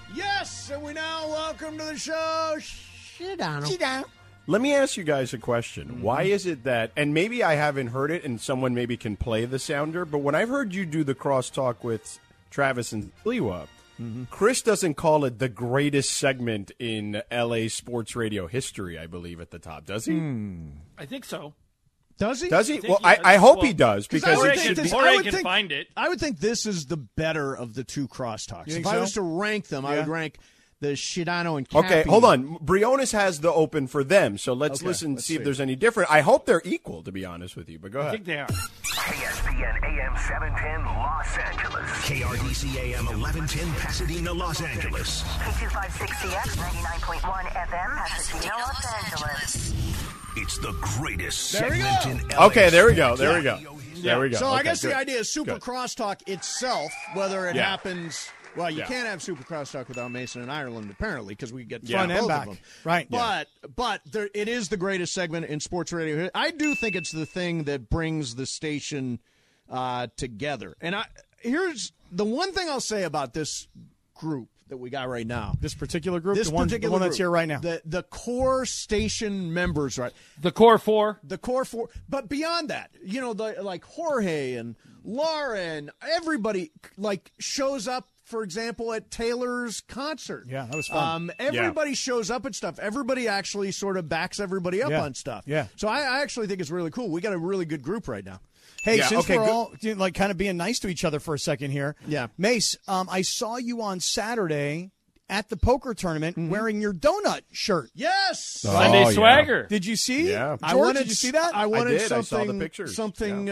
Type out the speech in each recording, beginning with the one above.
Yes, and we now welcome to the show, Shidano. Let me ask you guys a question. Why is it that, and maybe I haven't heard it, and someone maybe can play the sounder, but when I've heard you do the crosstalk with Travis and Sliwa, Chris doesn't call it the greatest segment in LA sports radio history, I believe, at the top, does he? I think so. Does he? Does he? think Well, he does. I hope Well, he does, because Jorge it should can, be. Jorge can find it. I would think this is the better of the two crosstalks. You think If I so? was to rank them, I would rank the Shidano and Cappy. Okay, hold on. Briones has the open for them, so let's listen, let's see if see. there's any different. I hope they're equal, to be honest with you, but go I ahead. think they are. KSPN AM 710 Los Angeles. KRDC AM 1110 Pasadena, Los Angeles. K256CX 99.1 FM Pasadena, Los Angeles. It's the greatest There we segment go. in LA. Okay, there we go. There we go. sports There we go. So I Okay, guess good. the idea is Super Good. Crosstalk itself, whether it Yeah. happens. Well, you Yeah. can't have Super Crosstalk without Mason and Ireland, apparently, because we get Front and both back. of them. Right. But it is the greatest segment in sports radio. I do think it's the thing that brings the station together. And here's the one thing I'll say about this group that we got right now. This particular group, This the one particular that's group, here right now. The core station members, right? The core four. The core four, but beyond that, like Jorge and Lauren, everybody like shows up. For example, at Taylor's concert. Yeah, that was fun. Everybody shows up at stuff. Everybody actually sort of backs everybody up Yeah. on stuff. Yeah. So I actually think it's really cool. We got a really good group right now. Hey, Yeah, since okay, we're good. all like kind of being nice to each other for a second here, Yeah. Mace, I saw you on Saturday at the poker tournament wearing your donut shirt. Yes. Sunday yeah. swagger. Did you see? Yeah. George, did you see that? I wanted did. I something. saw the pictures. Something.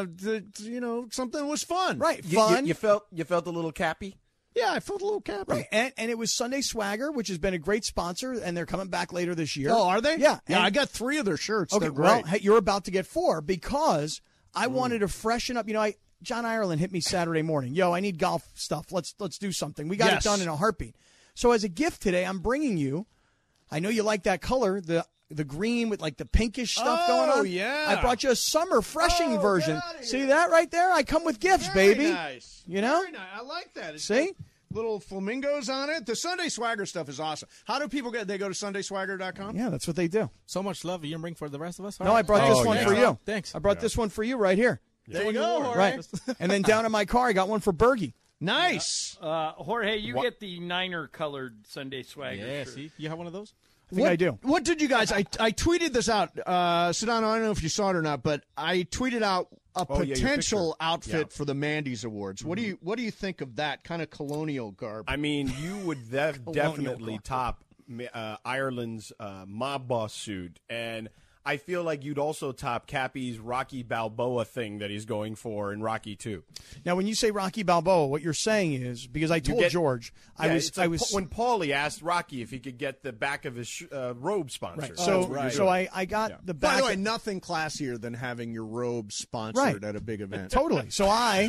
Something was fun. Right, You- fun. You felt a little cappy? Yeah, I felt a little cappy. Right, and it was Sunday Swagger, which has been a great sponsor, and they're coming back later this year. Oh, are they? Yeah. Yeah, and- I got 3 of their shirts. Okay, They're great. well, hey, you're about to get 4 because I wanted to freshen up. John Ireland hit me Saturday morning. Yo, I need golf stuff. Let's do something. We got Yes. it done in a heartbeat. So as a gift today, I'm bringing you. I know you like that color, the green with like the pinkish stuff going on. yeah. I brought you a summer freshing Oh, version. get outta See here. that right there? I come with gifts, Very baby. nice. You know? Very nice. I like that. It's See? got little flamingos on it. The Sunday Swagger stuff is awesome. How do people get? They go to sundayswagger.com. Yeah, that's what they do. So much love. You didn't bring for the rest of us? No, I brought this one yeah. for you. Thanks. I brought this one for you right here. There you go. Jorge. Right. And then down in my car, I got one for Bergie. Nice. Jorge, you get the Niner colored Sunday swagger. Yeah, shirt. see? You have one of those? I think I do. What did you guys? I tweeted this out. Sedano, I don't know if you saw it or not, but I tweeted out a Oh, yeah, your potential picture. outfit Yeah. for the Mandy's Awards. What do you think of that kind of colonial garb? I mean, you would definitely top Ireland's mob boss suit, and I feel like you'd also top Cappy's Rocky Balboa thing that he's going for in Rocky 2. Now, when you say Rocky Balboa, what you're saying is because I told get- George, Yeah, I it's like was when Paulie asked Rocky if he could get the back of his robe sponsored. right. So right. so I got the back. By the way, of- nothing classier than having your robe sponsored Right. at a big event. Totally. So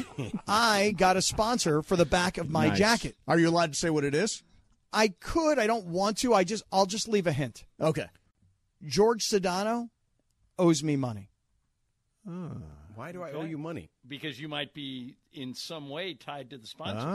I got a sponsor for the back of my Nice. jacket. Are you allowed to say what it is? I could. I don't want to. I'll just leave a hint. Okay. George Sedano owes me money. Why do I owe you money? Because you might be in some way tied to the sponsor.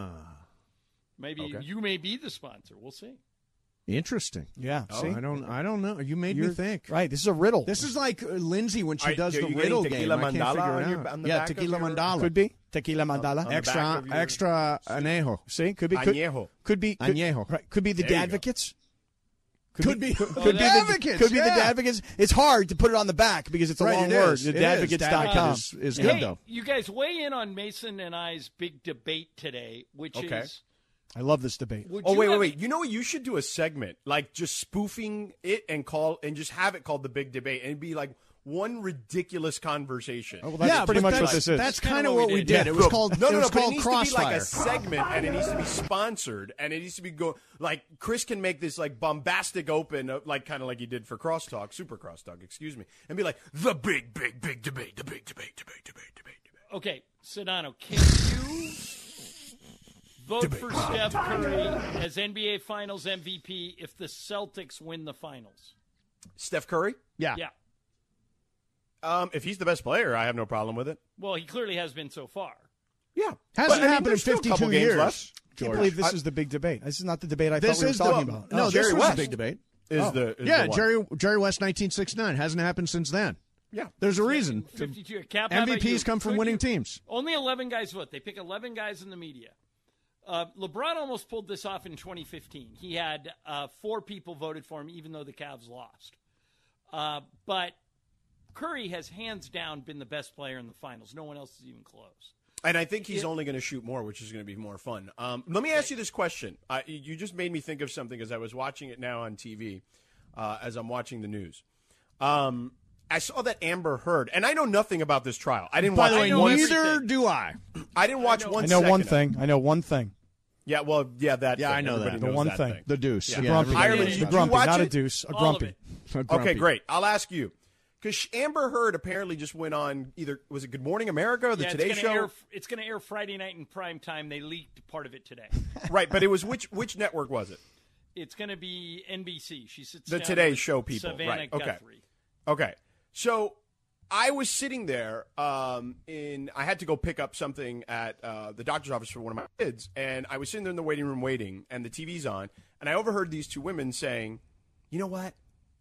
Maybe Okay. you may be the sponsor. We'll see. Interesting. Yeah. See, I don't know. You made me think. Right. This is a riddle. This is like Lindsay when she does are the you riddle getting game. tequila I can't mandala figure on it your- out. on the Yeah, back of tequila your- mandala. could be tequila mandala. on the back Extra, of your- extra anejo. See, could be Añejo. Could be Añejo. Right. Could be the There you go. Dadvocates. Could be. Could The be Advocates, Could be the yeah. Dadvocates. It's hard to put it on the back because it's a Right, long it word. is. The It is. Dadvocates.com. Dadvocate is good, Hey, though. you guys weigh in on Mason and I's big debate today, which Okay. is. I love this debate. would Oh, you wait. have- You know what? You should do a segment, like just spoofing it and just have it called The Big Debate, and it'd be like one ridiculous conversation. Well, that's pretty but much what this is. That's Kinda kind of what what we we did. did. It was called No, it was but it called needs to be like Crossfire. a segment, and it needs to be sponsored, and it needs to be like Chris can make this like bombastic open, like kind of like he did for Crosstalk, Super Crosstalk, excuse me, and be like the big debate, the big debate. Okay, Sedano, can you vote for Steph Curry as NBA Finals MVP if the Celtics win the finals? Steph Curry, Yeah. Yeah. if he's the best player, I have no problem with it. Well, he clearly has been so far. Yeah, Hasn't But, I mean, happened in there's still a 52 couple games years. left. I can't believe this is the big debate. This is not the debate I thought This we were is talking the about. no. Jerry This was West a big debate. Is the one. Jerry West, 1969, hasn't happened since then. Yeah. There's a reason. 52. Cap, how about you? MVPs come from Could winning you- teams. Only 11 guys vote. They pick 11 guys in the media. LeBron almost pulled this off in 2015. He had 4 people voted for him, even though the Cavs lost. But Curry has hands down been the best player in the finals. No one else is even close. And I think he's only going to shoot more, which is going to be more fun. Let me ask you this question. You just made me think of something as I was watching it now on TV, as I'm watching the news. I saw that Amber Heard, and I know nothing about this trial. I didn't By watch the way, one. neither do I. I didn't watch one. I know second one of it. thing. I know one thing. Yeah, well, yeah, that. Yeah, thing. I know Everybody that. The knows one that thing. The deuce. Yeah. Grumpy. Ireland, did did A you grumpy, watch not a it? deuce. A All of grumpy. it. Okay, great. I'll ask you. Because Amber Heard apparently just went on either, was it Good Morning America or the Yeah, Today it's gonna Show? air, it's going to air Friday night in prime time. They leaked part of it today. Right, but it was which network was it? It's going to be NBC. She sits The down Today with Show people, Savannah right, okay. Guthrie. Okay. So I was sitting there I had to go pick up something at the doctor's office for one of my kids, and I was sitting there in the waiting room waiting, and the TV's on, and I overheard these 2 women saying, you know what?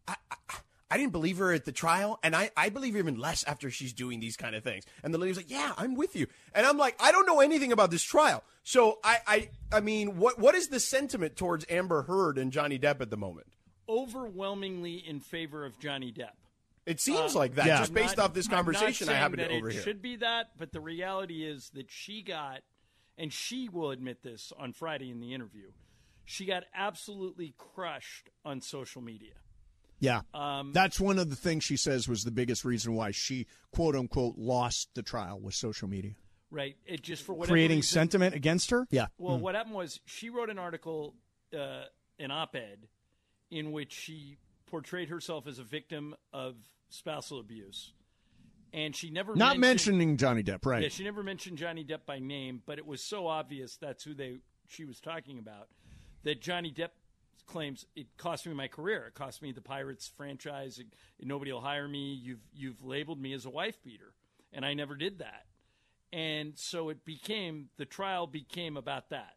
I didn't believe her at the trial, and I believe her even less after she's doing these kind of things. And the lady's like, yeah, I'm with you. And I'm like, I don't know anything about this trial. So, I mean, what is the sentiment towards Amber Heard and Johnny Depp at the moment? Overwhelmingly in favor of Johnny Depp. It seems like that, just based off this conversation I happen to overhear. It should be that, but the reality is that she got, and she will admit this on Friday in the interview, she got absolutely crushed on social media. Yeah. That's one of the things she says was the biggest reason why she, quote unquote, lost the trial was social media. Right. It just for whatever Creating reason, sentiment against her? Yeah. Well, what happened was she wrote an article, an op-ed, in which she portrayed herself as a victim of spousal abuse. And she never Not mentioned mentioning Johnny Depp, right? Yeah, she never mentioned Johnny Depp by name, but it was so obvious that's who she was talking about that Johnny Depp claims it cost me my career. It cost me the Pirates franchise. Nobody will hire me. You've labeled me as a wife beater, and I never did that. And so the trial became about that.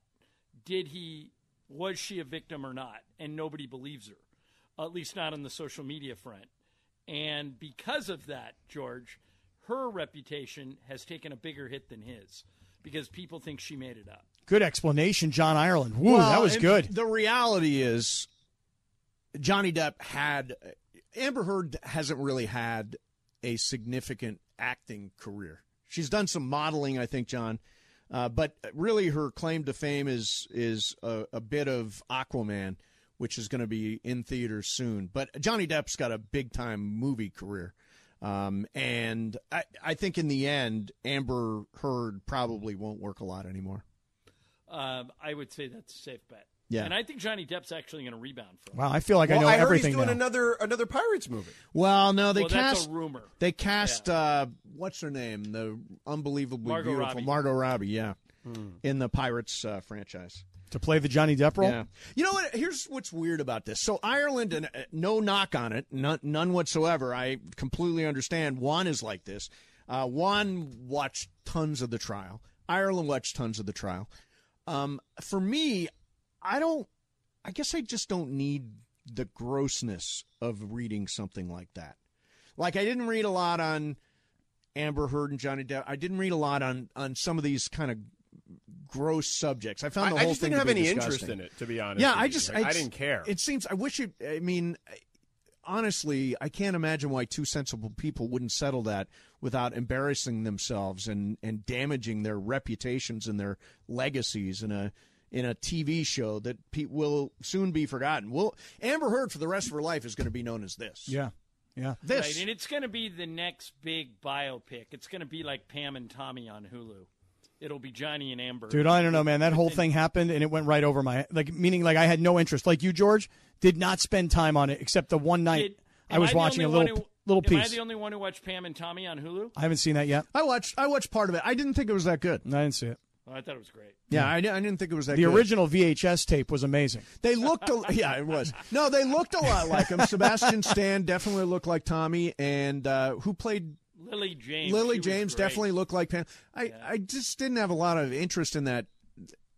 Was she a victim or not? And nobody believes her, at least not on the social media front. And because of that, George, her reputation has taken a bigger hit than his because people think she made it up. Good explanation, John Ireland. Woo, that was and good. The reality is Johnny Depp Amber Heard hasn't really had a significant acting career. She's done some modeling, I think, John. But really her claim to fame is a bit of Aquaman, which is going to be in theaters soon. But Johnny Depp's got a big-time movie career. And I think in the end, Amber Heard probably won't work a lot anymore. I would say that's a safe bet. Yeah. And I think Johnny Depp's actually going to rebound from it. Wow, I feel like I know I heard everything he's doing now. another Pirates movie. Well, no, Well, that's a rumor. They cast what's her name? The unbelievably Margot beautiful Robbie. Margot Robbie, yeah, in the Pirates franchise. To play the Johnny Depp role? Yeah. You know what? Here's what's weird about this. So Ireland, and no knock on it, none whatsoever. I completely understand. Juan is like this. Juan watched tons of the trial. Ireland watched tons of the trial. For me, I guess I just don't need the grossness of reading something like that. Like, I didn't read a lot on Amber Heard and Johnny Depp. I didn't read a lot on some of these kind of gross subjects. I found the whole just thing didn't have to be any disgusting. interest in it, to be honest. Yeah, with you. I didn't care. It seems. I wish it. I mean, honestly, I can't imagine why 2 sensible people wouldn't settle that without embarrassing themselves and damaging their reputations and their legacies in a TV show that will soon be forgotten. Amber Heard for the rest of her life is going to be known as this. Yeah. Yeah. This. Right, and it's going to be the next big biopic. It's going to be like Pam and Tommy on Hulu. It'll be Johnny and Amber. Dude, I don't know, man. That whole thing happened, and it went right over my head. Meaning I had no interest. Like you, George, did not spend time on it except the one night I was watching a little piece. Am I the only one who watched Pam and Tommy on Hulu? I haven't seen that yet. I watched part of it. I didn't think it was that good. I didn't see it. Oh, I thought it was great. Yeah, I didn't think it was that The good. original VHS tape was amazing. They looked, yeah, it was. No, they looked a lot like him. Sebastian Stan definitely looked like Tommy, and who played Lily James? Lily She was James great. definitely looked like Pam. I just didn't have a lot of interest in that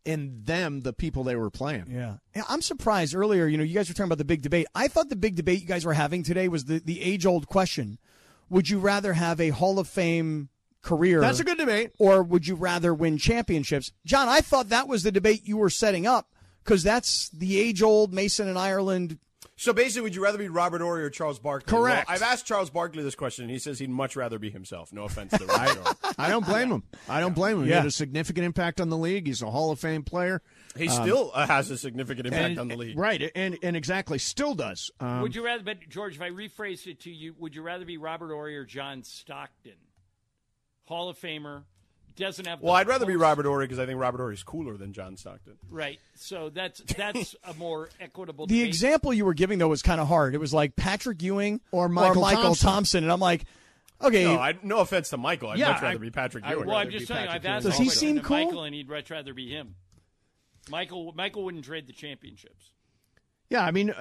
in them the people they were playing. Yeah. I'm surprised earlier, you guys were talking about the big debate. I thought the big debate you guys were having today was the age-old question. Would you rather have a Hall of Fame career? That's a good debate. Or would you rather win championships? John, I thought that was the debate you were setting up because that's the age-old Mason and Ireland. So basically, would you rather be Robert Horry or Charles Barkley? Correct. Well, I've asked Charles Barkley this question, and he says he'd much rather be himself. No offense to Robert Horry. I don't blame him. I don't blame him. He Yeah. had a significant impact on the league. He's a Hall of Fame player. He still has a significant impact on the league. Right, and exactly, still does. Would you rather, but George, if I rephrase it to you, would you rather be Robert Horry or John Stockton? Hall of Famer, doesn't have. Well, I'd rather be Robert Horry because I think Robert Horry's cooler than John Stockton. Right, so that's a more equitable. The debate. example you were giving, though, was kind of hard. It was like Patrick Ewing Or Michael Thompson. And I'm like, okay. No offense to Michael. I'd much rather be Patrick Ewing. Well, I'm just telling you, I've asked Does that he question seem to cool? Michael, and he'd much rather be him. Michael wouldn't trade the championships. Yeah, I mean,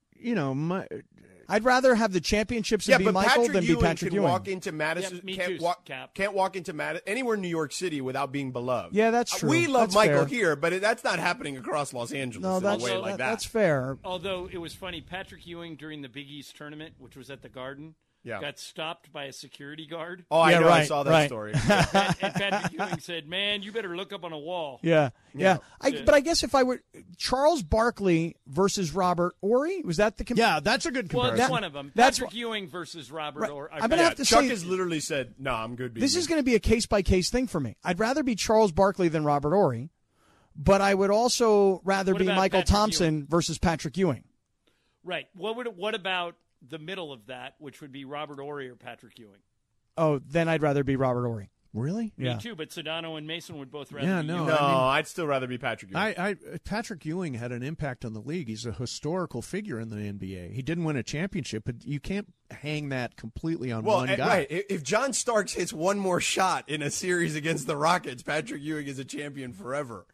I'd rather have the championships and be but Michael Patrick than be Ewing Patrick can Ewing. walk into Madison. Yeah, me can't too, walk, Cap. can't walk into anywhere in New York City without being beloved. Yeah, that's true. We love That's Michael fair. here, but that's not happening across Los Angeles No, in that's, a way like that. that's fair. Although it was funny, Patrick Ewing during the Big East tournament, which was at the Garden, got stopped by a security guard. Oh, I Yeah, know. I right, saw that right. story. And Patrick Ewing said, "Man, you better look up on a wall." Yeah. But I guess if I were Charles Barkley versus Robert Horry, was that the yeah, that's a good Well, comparison. it's one of them. that's Patrick Ewing versus Robert. Right. Or I'm gonna have to Chuck say has literally said, "No, I'm good." this is going to be a case by case thing for me. I'd rather be Charles Barkley than Robert Horry, but I would also rather What be about Michael Patrick Thompson Ewing? versus Patrick Ewing. Right. What about the middle of that, which would be Robert Horry or Patrick Ewing? Oh, then I'd rather be Robert Horry. Really? Yeah. Me too, but Sedano and Mason would both rather Yeah, be no. Ewing. No, I mean- I'd still rather be Patrick Ewing. Patrick Ewing had an impact on the league. He's a historical figure in the NBA. He didn't win a championship, but you can't hang that completely on one guy. Right. If John Starks hits one more shot in a series against the Rockets, Patrick Ewing is a champion forever.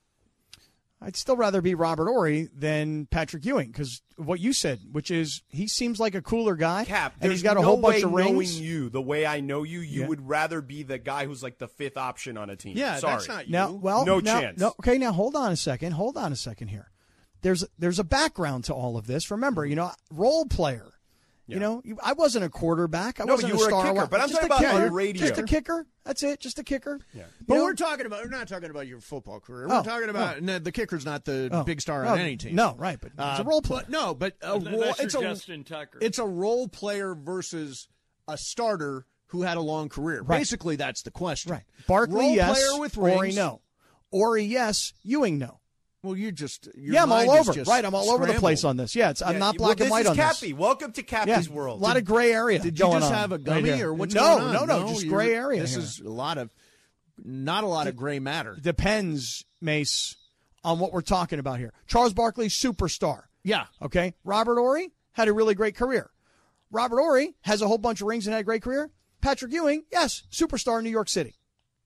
I'd still rather be Robert Horry than Patrick Ewing because what you said, which is he seems like a cooler guy. Cap, and he's there's got a no whole bunch way of knowing rings. you the way I know you, you Yeah. would rather be the guy who's like the fifth option on a team. Yeah, Sorry. that's not you. Now, well, No now- chance. No, okay, now hold on a second. Hold on a second here. There's a background to all of this. Remember, role player. I wasn't a quarterback. I No, wasn't but you were a star. kicker, but I'm Just talking a about kicker. on radio. Just a kicker. That's it. Just a kicker. Yeah. But we're not talking about your football career. We're talking about no, the kicker's not the big star on any team. No, right, but he's a role player. But Unless it's you're a Justin Tucker. it's a role player versus a starter who had a long career. Right. Basically, that's the question. Right. Barkley, role yes. player with Horry, rings. no. Horry, yes. Ewing, no. Well, your I'm mind all is over. just Right, I'm all over the place scrambled. on this. Yeah, I'm not well, black and white on this this. is Cappy. Welcome to Cappy's world. A lot of gray area. Did you going just on have a right gummy here. or what's no, going on? No, just gray area. This here. is not a lot of gray matter. Depends, Mace, on what we're talking about here. Charles Barkley, superstar. Yeah. Okay. Robert Horry had a really great career. Robert Horry has a whole bunch of rings and had a great career. Patrick Ewing, yes, superstar in New York City.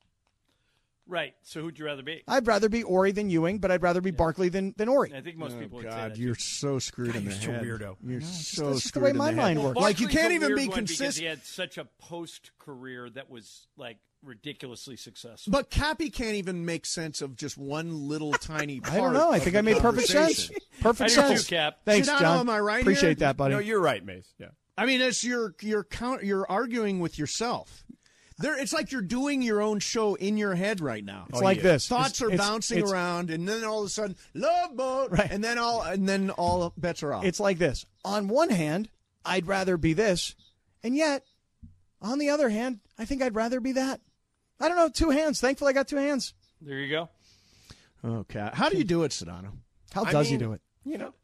Right. So who'd you rather be? I'd rather be Horry than Ewing, but I'd rather be Barkley than Horry. I think most people would say God, that. you're so screwed in the such a head. weirdo. You're so that's just the screwed way in my the mind head. works. Like you Barkley's can't a even weird be one because consistent. he had such a post career that was like ridiculously successful. But Cappy can't even make sense of just one little tiny part. I don't know. I of think the I made perfect sense. conversation. Perfect I do too, sense. Cap. Thanks, Sedano, John. am I right Appreciate here? that, buddy. No, you're right, Mace. Yeah. I mean, it's you're arguing with yourself. It's like you're doing your own show in your head right now. It's like this. Thoughts are It's- bouncing it's- around, and then all of a sudden, love boat, Right. and then all bets are off. It's like this. On one hand, I'd rather be this, and yet, on the other hand, I think I'd rather be that. I don't know. 2 hands. Thankfully, I got 2 hands. There you go. Okay, how do you do it, Sedano? How does he do it? You know.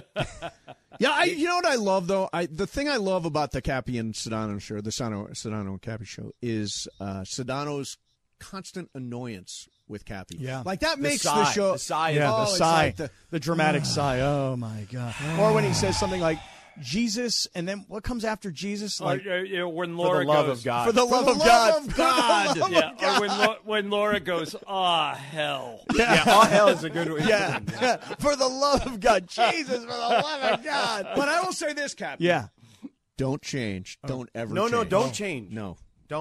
Yeah, you know what I love though. The thing I love about the Cappy and Sedano show, the Sedano and Cappy show, is Sedano's constant annoyance with Cappy. Yeah. like that makes sigh. the show. The sigh is- Yeah, oh, the it's sigh, like the dramatic sigh. Oh my God! Or when he says something like Jesus, and then what comes after Jesus? Like When For Laura the love goes, of God. for the love of God. Yeah, or when Laura goes, hell. Yeah, all hell is a good one. Yeah, for the love of God, Jesus, for the love of God. But I will say this, Cappy. Yeah, Don't change. Don't ever. No, change. don't change. No. Don't.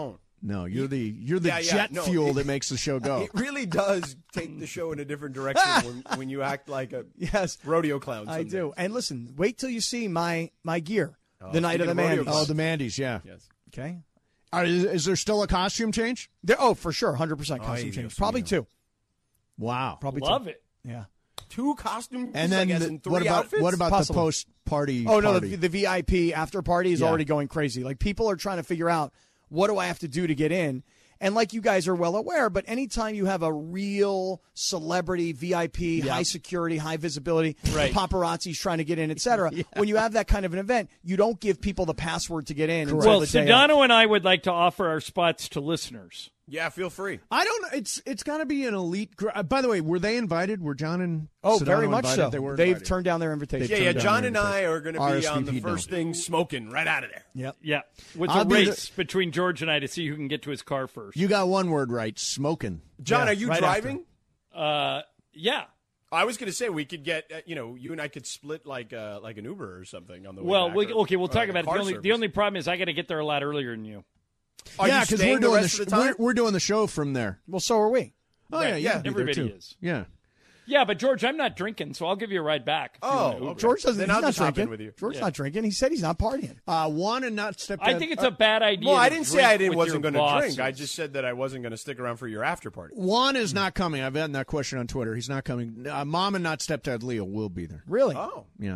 No, you're the Yeah, jet no, fuel that makes the show go. It really does take the show in a different direction when you act like a Yes, rodeo clown. I some do. days. And listen, wait till you see my gear the night of the speaking of rodeo Mandy's. clowns. The Mandy's, yeah. Yes. Okay. Is there still a costume change? For sure, 100% costume Dios change. Probably mío. 2. Wow. Probably Love 2. it. Yeah. 2 costumes, And then like, as in 3 what about outfits? what about Possible. the post-party Oh, no, party? the VIP after party is Yeah. already going crazy. Like, people are trying to figure out, what do I have to do to get in? And like you guys are well aware, but anytime you have a real celebrity, VIP, high security, high visibility, Right. paparazzi's trying to get in, et cetera, when you have that kind of an event, you don't give people the password to get in. until Well, the day of. Sedano and I would like to offer our spots to listeners. Yeah, feel free. I don't know. It's got to be an elite. By the way, were they invited? Were John and Oh, Sedano very much invited? so. They were They've invited. turned down their invitation. They've Yeah, turned down John their and I invitation. are going to be on the RSVP'd first now. thing smoking right out of there. Yep. Yeah, with I'll a be race between George and I to see who can get to his car first. You got one word right. Smoking. John, Yeah, are you right driving? Yeah. I was going to say we could get, you and I could split like an Uber or something on the way Well, back. we'll or talk like a about it. car The service. only problem is I got to get there a lot earlier than you. Are yeah, you because staying we're doing the rest of the time? we're doing the show from there. Well, so are we. Oh Right, yeah, yeah, you'll be there, everybody too. is. Yeah. Yeah, but George, I'm not drinking, so I'll give you a ride back. if you want to Uber. George doesn't. Then He's I'll not just hop in drinking. with you. George's not drinking. He said he's not partying. Juan and not stepdad. I think it's a bad idea. Well, I to didn't say drink I with wasn't your going to drink. bosses. I just said that I wasn't going to stick around for your after party. Juan is not coming. I've gotten that question on Twitter. He's not coming. Mom and not stepdad Leo will be there. Really? Oh. Yeah.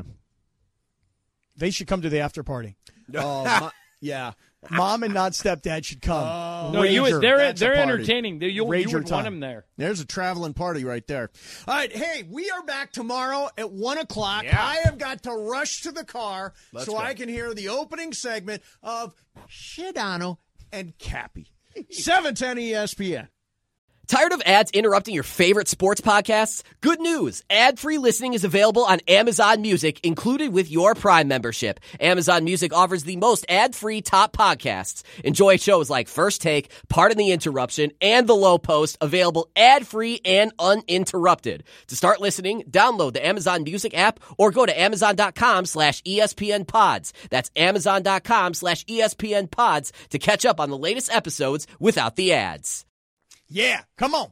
They should come to the after party. Yeah. Mom and not stepdad should come. No, Rager. they're That's a party. entertaining. You Rager would time. want them there. There's a traveling party right there. All right, hey, we are back tomorrow at 1 o'clock. Yeah. I have got to rush to the car Let's so go. I can hear the opening segment of Shidano and Cappy. 710 ESPN. Tired of ads interrupting your favorite sports podcasts? Good news. Ad-free listening is available on Amazon Music, included with your Prime membership. Amazon Music offers the most ad-free top podcasts. Enjoy shows like First Take, Pardon the Interruption, and The Low Post, available ad-free and uninterrupted. To start listening, download the Amazon Music app or go to amazon.com/ESPN pods. That's amazon.com/ESPN pods to catch up on the latest episodes without the ads. Yeah, come on.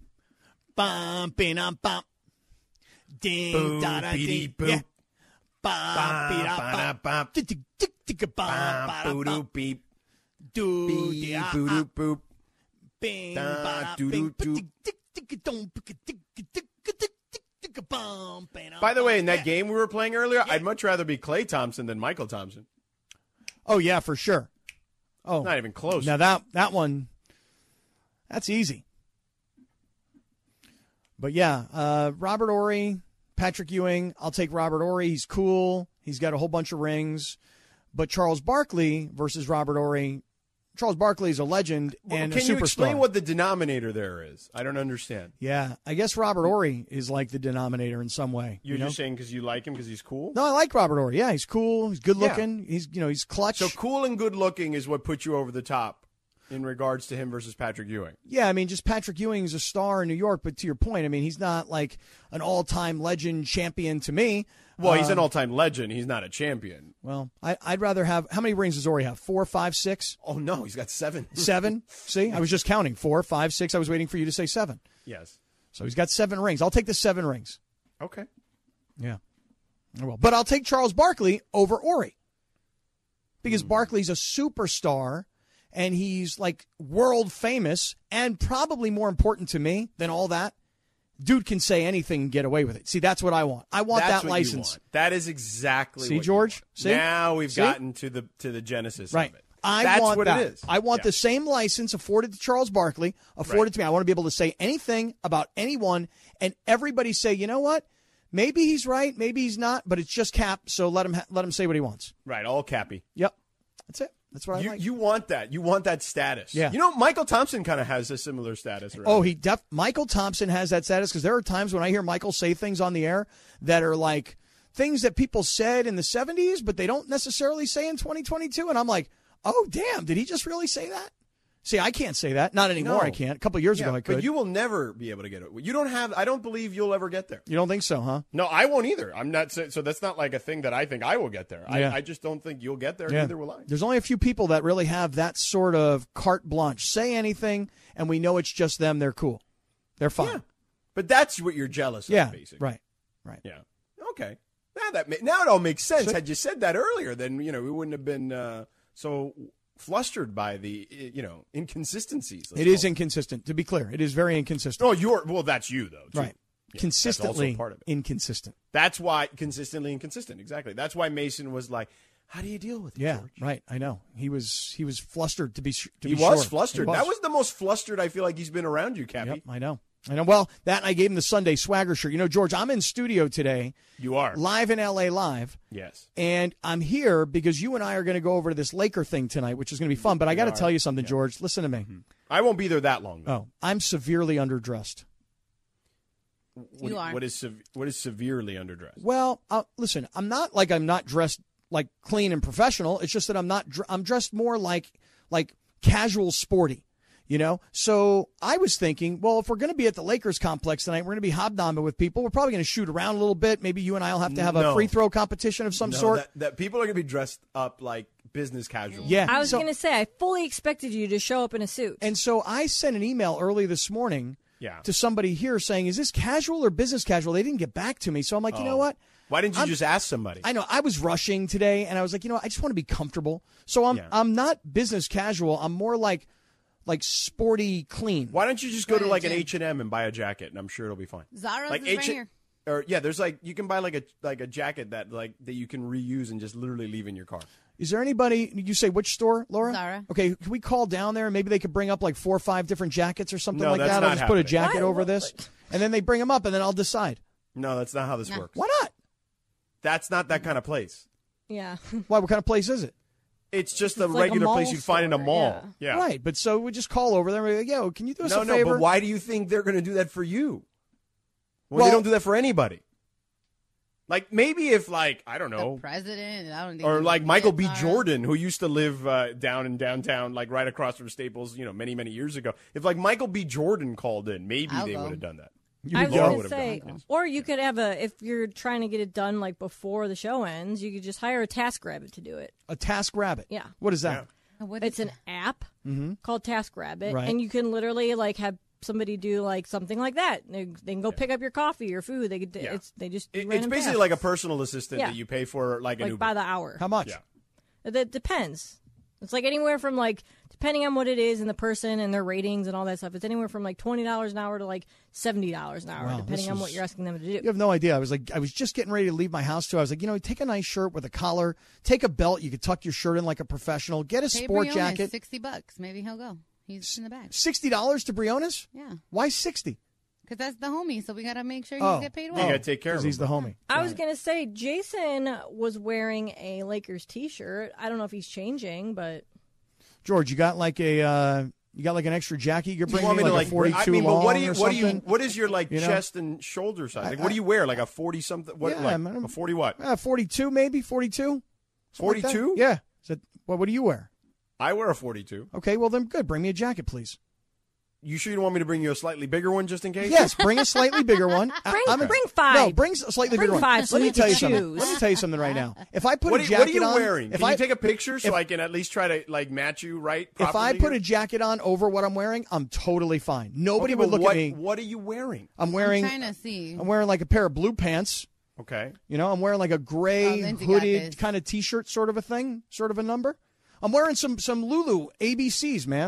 Bum, bing, bum. Ding, Boom, da, da, beady, ding. boop. Yeah. Bum, be, da, bum. Bum, Tick, tick, tick, tick, bum, ba, da, boo bum. beep, Do, beep, da, boo ah, boop. bing, Da, ba, da, doo, bing, doo, tick, tick, tick, dum, tick, tick, tick, tick, tick, tick, tick, bum, bing, By the way, in that yeah. game we were playing earlier, I'd much rather be Klay Thompson than Michael Thompson. Oh, yeah, for sure. Oh, Not even close. now that one, that's easy. But yeah, Robert Horry, Patrick Ewing. I'll take Robert Horry. He's cool. He's got a whole bunch of rings. But Charles Barkley versus Robert Horry. Charles Barkley is a legend and a superstar. Can you explain what the denominator there is? I don't understand. Yeah, I guess Robert Horry is like the denominator in some way. You're you know? just saying because you like him because he's cool? No, I like Robert Horry. Yeah, he's cool. He's good Yeah. looking. He's clutch. So cool and good looking is what put you over the top in regards to him versus Patrick Ewing. Yeah, I mean, just Patrick Ewing's a star in New York, but to your point, I mean, he's not like an all-time legend champion to me. Well, he's an all-time legend. He's not a champion. Well, I'd rather have. How many rings does Horry have? 4, 5, 6, Oh, no, he's got 7. 7? See, I was just counting 4, 5, 6. I was waiting for you to say 7. Yes. So he's got 7 rings. I'll take the 7 rings. Okay. Yeah. Well, but I'll take Charles Barkley over Horry because Barkley's a superstar. And he's like world famous and probably more important to me than all that. Dude can say anything and get away with it. See, that's what I want. I want That's that what you license. want. That is exactly See, what you George? want. See? Now we've See? gotten to the genesis Right. of it. I want what that. it is. I want Yeah. the same license afforded to Charles Barkley, afforded to me. I want to be able to say anything about anyone and everybody say, you know what? Maybe he's right, maybe he's not, but it's just Cap, so let him say what he wants. Right, all Cappy. Yep. That's it. That's what I You, like. you want that. You want that status. Yeah. You know, Michael Thompson kind of has a similar status. Around Oh, here. Michael Thompson has that status because there are times when I hear Michael say things on the air that are like things that people said in the 70s, but they don't necessarily say in 2022. And I'm like, oh, damn, did he just really say that? See, I can't say that. Not anymore. No. I can't. A couple years ago, I could. But you will never be able to get it. You don't have. I don't believe you'll ever get there. You don't think so, huh? No, I won't either. I'm not. So that's not like a thing that I think I will get there. Yeah. I just don't think you'll get there. Yeah. Neither will I. There's only a few people that really have that sort of carte blanche. Say anything, and we know it's just them. They're cool. They're fine. Yeah. But that's what you're jealous Yeah, of, basically. right. Yeah. Okay. Now it all makes sense. Had you said that earlier, then we wouldn't have been so flustered by the inconsistencies. It is inconsistent. To be clear, it is very inconsistent. Oh, that's you though. Too. Right. Yeah, Consistently that's also part of it. inconsistent. That's why consistently inconsistent. Exactly. That's why Mason was like, "How do you deal with it?" Yeah, George? right. I know. He was flustered to be. He was flustered. That was the most flustered I feel like he's been around you, Cappy. Yep, I know. Well, that and I gave him the Sunday swagger shirt. George, I'm in studio today. You are live in LA Live. Yes. And I'm here because you and I are going to go over to this Laker thing tonight, which is going to be fun. But I got to tell you something, George. Listen to me. Mm-hmm. I won't be there that long, though. Oh, I'm severely underdressed. You are. What is severely underdressed? Well, listen, I'm not dressed like clean and professional. It's just that I'm dressed more like casual sporty. So I was thinking, well, if we're going to be at the Lakers complex tonight, we're going to be hobnobbing with people. We're probably going to shoot around a little bit. Maybe you and I will have to have a free throw competition of some sort. That people are going to be dressed up like business casual. Yeah. I was going to say, I fully expected you to show up in a suit. And so I sent an email early this morning to somebody here saying, is this casual or business casual? They didn't get back to me. So I'm like, you know what? Why didn't you just ask somebody? I know. I was rushing today, and I was like, I just want to be comfortable. So I'm not business casual. I'm more like sporty clean. Why don't you just go to like an H&M and buy a jacket, and I'm sure it'll be fine. Zara's like is right here. Or there's you can buy like a jacket that you can reuse and just literally leave in your car. Is there anybody? You say which store, Laura? Zara. Okay, can we call down there and maybe they could bring up like 4 or 5 different jackets or something No, like that's that? not I'll just put a happening. jacket over this, and then they bring them up, and then I'll decide. No, that's not how this works. Why not? That's not that kind of place. Yeah. Why? What kind of place is it? It's just a like regular a place mall you'd find in a store, mall. Yeah. Right, but so we just call over there and we're like, yo, can you do us a No, favor? but why do you think they're going to do that for you? Well, they don't do that for anybody. Like maybe if I don't know, The president, I don't think or he like would Michael get B. Zara. Jordan, who used to live down in downtown, like right across from Staples, many, many years ago. If like Michael B. Jordan called in, maybe I'll they go. would have done that. I was Laura going would to have say, done it. or you could have if you're trying to get it done like before the show ends, you could just hire a TaskRabbit to do it. A TaskRabbit? Yeah. What is that? It's an app called TaskRabbit, Right. and you can literally have somebody do something like that. They can go pick up your coffee or food. They could, Yeah. they just do It's random basically tasks. like a personal assistant Yeah. that you pay for, like an Uber. by the hour. How much? Yeah. That depends. It's anywhere from depending on what it is and the person and their ratings and all that stuff. It's anywhere from $20 an hour to $70 an hour, Wow, depending this on what is- you're asking them to do. You have no idea. I was just getting ready to leave my house too. I was like, take a nice shirt with a collar, take a belt. You could tuck your shirt in like a professional. Get a Pay sport Briones jacket. $60. Maybe he'll go. He's in the back. $60 to Briones? Yeah. Why 60? Because that's the homie, so we got to make sure Oh. he get paid You well. got to take care of Because him. he's the homie. I was going to say, Jason was wearing a Lakers T-shirt. I don't know if he's changing, but George, you got like an extra jacket you could bring want me, me to like a 42 I mean, long but what do you, or what do you, something? what is your You know? chest and shoulder size? What do you wear? Like a 40 something? What? Yeah, like a 40 what? 42 maybe, 42? 42? Yeah. What do you wear? I wear a 42. Okay, well then good. Bring me a jacket, please. You sure you don't want me to bring you a slightly bigger one just in case? Yes, bring a slightly bigger one. bring 5. No, bring a slightly Bring bigger 5 one. so Let me you tell can you something. choose. Let me tell you something right now. If I put What a are jacket you on, wearing? if Can I you take a picture so if- I can at least try to match you right if I properly put here? a jacket on over what I'm wearing, I'm totally fine. Nobody Okay, would but look at me. What are you wearing? I'm wearing. I'm trying to see. I'm wearing like a pair of blue pants. Okay. I'm wearing like a Oh, gray Lindsay got hooded this. kind of T-shirt, sort of a thing, sort of a number. I'm wearing some Lulu ABCs, man.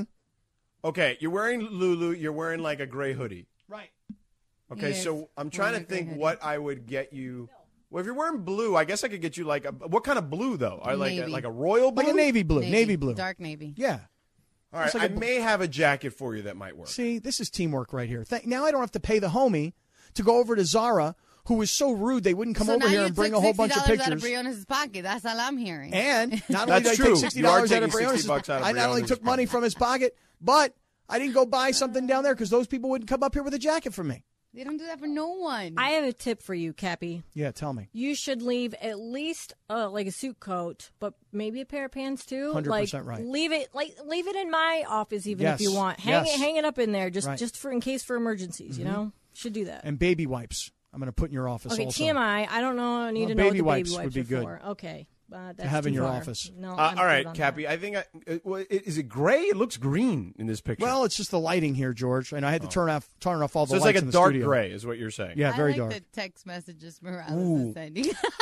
Okay, you're wearing Lulu. You're wearing like a gray hoodie. Right. Okay, Yes, so I'm trying to wearing a gray think hoodie. what I would get you. Well, if you're wearing blue, I guess I could get you like what kind of blue though? Are like Navy. like a royal blue? Like a navy blue, navy blue. Dark navy. Yeah. All right, It's like I a bl- may have a jacket for you that might work. See, this is teamwork right here. Now I don't have to pay the homie to go over to Zara, who was so rude they wouldn't come so over now here you and bring took a whole bunch of $60 out of pictures. Briones' pocket. That's all I'm hearing. And not only did I That's take true. $60 You are out of taking Briones' $60 out of I not only Briones' took money pocket. from his pocket, but I didn't go buy something down there because those people wouldn't come up here with a jacket for me. They don't do that for no one. I have a tip for you, Cappy. Yeah, tell me. You should leave at least like a suit coat, but maybe a pair of pants too. 100% right. Leave it in my office even if Yes. you want. Hang it up in there just for in case for emergencies. You know, should do that. And baby wipes. I'm going to put in your office Okay, also. TMI. I don't know. I need to know what baby the wipes baby wipes would be are good. for. Okay. That's to have in too your far. office. No, all I'm right, good on Cappy. that. I think is it gray? It looks green in this picture. Well, it's just the lighting here, George, and I had to turn off all the so it's lights like a in the dark studio. gray, is what you're saying. Yeah, very I like dark. the text messages Morales is sending.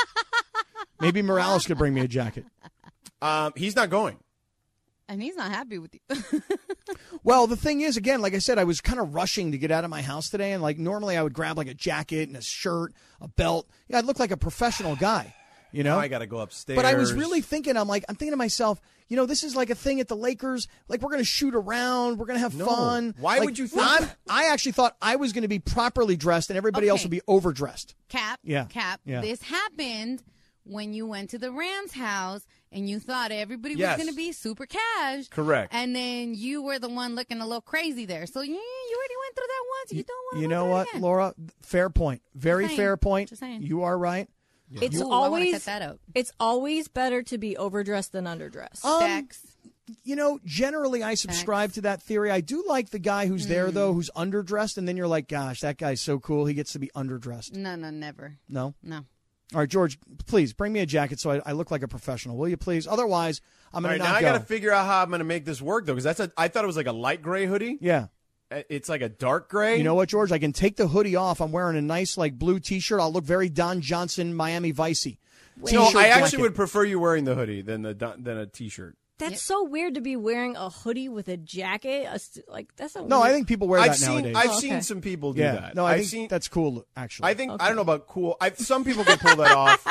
Maybe Morales could bring me a jacket. He's not going. And he's not happy with you. Well, the thing is, again, like I said, I was kind of rushing to get out of my house today, and like normally I would grab like a jacket and a shirt, a belt. Yeah, I'd look like a professional guy, you know. Now I got to go upstairs. But I was really thinking, I'm thinking to myself, you know, this is like a thing at the Lakers. Like, we're going to shoot around. We're going to have fun. Why Like, would you think I actually thought I was going to be properly dressed and everybody else Okay. would be overdressed. Cap. Yeah. Cap. This happened when you went to the Rams house and you thought everybody Yes. was going to be super cash. Correct. And then you were the one looking a little crazy there. So you already went through that once. You don't want to You go know through what, it again. Laura? Fair point. Very saying. fair point. Just saying. You are right. It's Ooh, I wanna always cut that out. It's always better to be overdressed than underdressed. Facts. You know, generally I subscribe to that theory. I do like the guy who's there, though, who's underdressed, and then you're like, gosh, that guy's so cool. He gets to be underdressed. No, never. No? No. All right, George, please bring me a jacket so I look like a professional. Will you please? Otherwise, I'm All going right, to now not I go. got to figure out how I'm going to make this work, though, because I thought it was like a light gray hoodie. Yeah. It's like a dark gray. You know what, George? I can take the hoodie off. I'm wearing a nice, like, blue T-shirt. I'll look very Don Johnson, Miami Vicey. No, T-shirt I actually jacket. would prefer you wearing the hoodie than a T-shirt. That's so weird to be wearing a hoodie with a jacket. That's a No, I think people wear that nowadays. I've seen some people do that. No, I I've think seen, that's cool, actually. I think I don't know about cool. Some people can pull that off.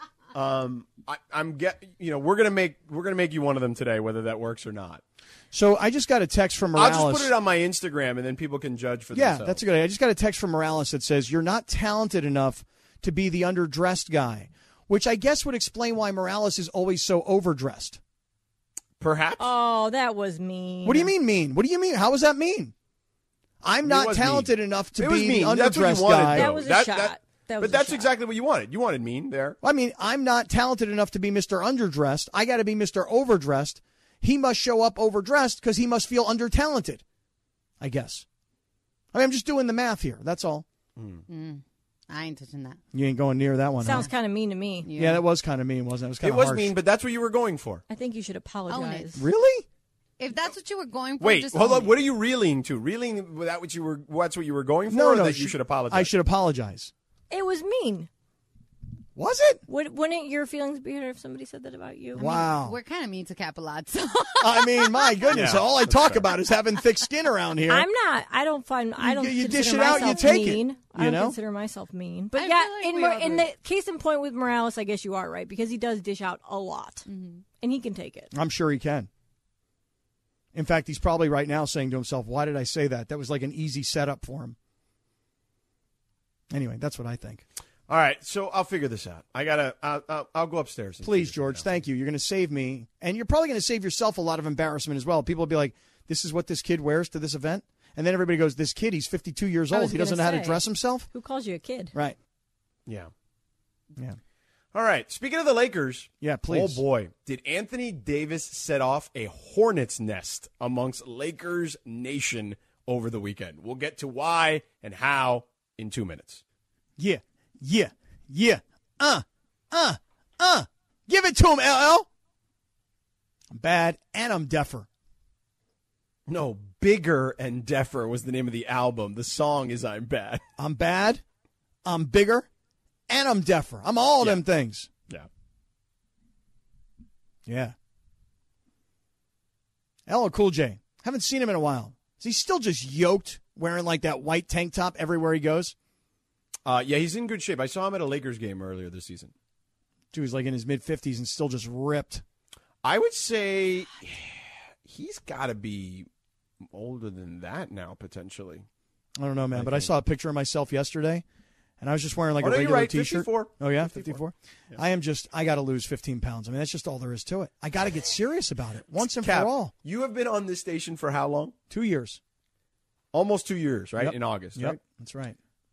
We're gonna make you one of them today, whether that works or not. So I just got a text from Morales. I'll just put it on my Instagram, and then people can judge for Yeah, themselves. that's a good idea. I just got a text from Morales that says, you're not talented enough to be the underdressed guy, which I guess would explain why Morales is always so overdressed. Perhaps. Oh, that was mean. What do you mean mean? What do you mean? How was that mean? I'm not was talented mean. enough to It was be mean. the That's what you underdressed wanted, guy. though. That was a shot. That was But a that's shot. exactly what you wanted. You wanted mean there. I mean, I'm not talented enough to be Mr. Underdressed. I got to be Mr. Overdressed. He must show up overdressed because he must feel under-talented, I guess. I mean, I'm just doing the math here. That's all. I ain't touching that. You ain't going near that one, Sounds huh? kind of mean to me. Yeah, that was kind of mean, wasn't it? It was kind It of was harsh. mean, but that's what you were going for. I think you should apologize. Really? If that's what you were going for, Wait, just hold own on. it. What are you reeling to? Reeling? That's what you were going for? No, or no. that you should apologize. I should apologize. It was mean. Was it? Wouldn't your feelings be hurt if somebody said that about you? Wow. We're kind of mean to Cap a lot, so. I mean, my goodness. Yeah, all I that's talk fair. about is having thick skin around here. I'm not. I don't find. I don't. You dish consider it out, you myself take it, mean. I you don't know? consider myself mean. But I yeah, feel like we all in do. the case in point with Morales, I guess you are right because he does dish out a lot, and he can take it. I'm sure he can. In fact, he's probably right now saying to himself, why did I say that? That was like an easy setup for him. Anyway, that's what I think. All right, so I'll figure this out. I'll go upstairs. And Please, figure George, this out. thank you. You're going to save me. And you're probably going to save yourself a lot of embarrassment as well. People will be like, this is what this kid wears to this event? And then everybody goes, this kid, he's 52 years I old. was He doesn't know gonna how to say. dress himself? Who calls you a kid? Right. Yeah. Yeah. All right. Speaking of the Lakers. Yeah, please. Oh, boy. Did Anthony Davis set off a hornet's nest amongst Lakers Nation over the weekend? We'll get to why and how in 2 minutes. Yeah. Give it to him, LL. I'm bad, and I'm deafer. No, Bigger and Deafer was the name of the album. The song is I'm Bad. I'm bad, I'm bigger, and I'm deafer. I'm all them things. Yeah. Yeah. LL Cool J. Haven't seen him in a while. Is he still just yoked, wearing like that white tank top everywhere he goes? Yeah, he's in good shape. I saw him at a Lakers game earlier this season. Dude, he's like in his mid-50s and still just ripped. I would say he's got to be older than that now, potentially. I don't know, man, but I saw a picture of myself yesterday, and I was just wearing like a no, you're regular right, T-shirt. 54. Oh, yeah, 54? I got to lose 15 pounds. I mean, that's just all there is to it. I got to get serious about it once and Cap, for all. you have been on this station for how long? 2 years. Almost 2 years, right? Yep. In August, Yep, right? that's right.